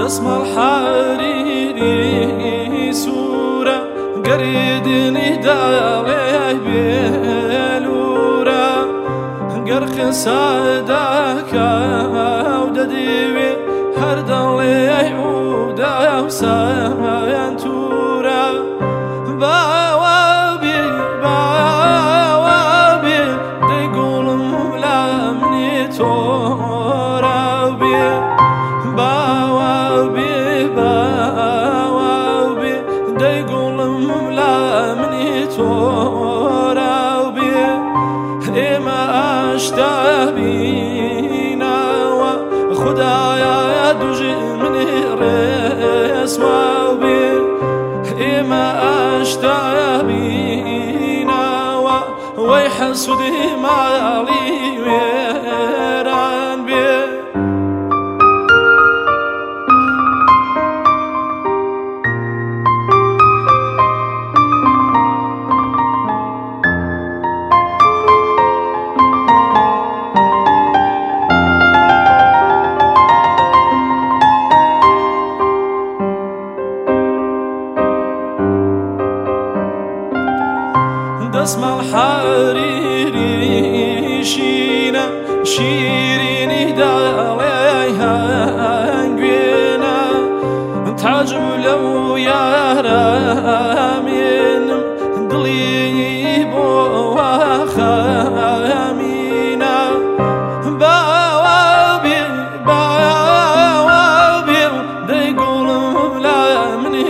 دسم الحريري سورة قريدني دالي بيلورة قرخ سادك ودديوي هردالي عودا وساينتورة باوابي ديقول ملامني تورابي باوابي ديقول ملامني تورابي إما أشتابينا وخدايا يدوجي من ريس وابي إما أشتابينا ويحسدي مالي ويران بي دسم الحريري شينا شيريني داليها انقوينا تعجب لو يا رامين دليب وخامينا باوابي ديقول لا مني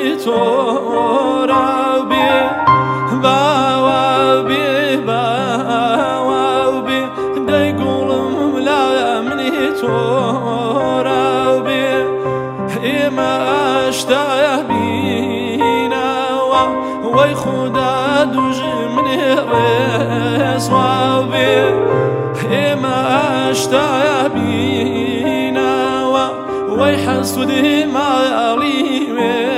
تورابي ديقول ملا مني تورابي إما أشتاه بينا ويخدا دوج من ريس وابي إما أشتاه بينا ويحسد مالي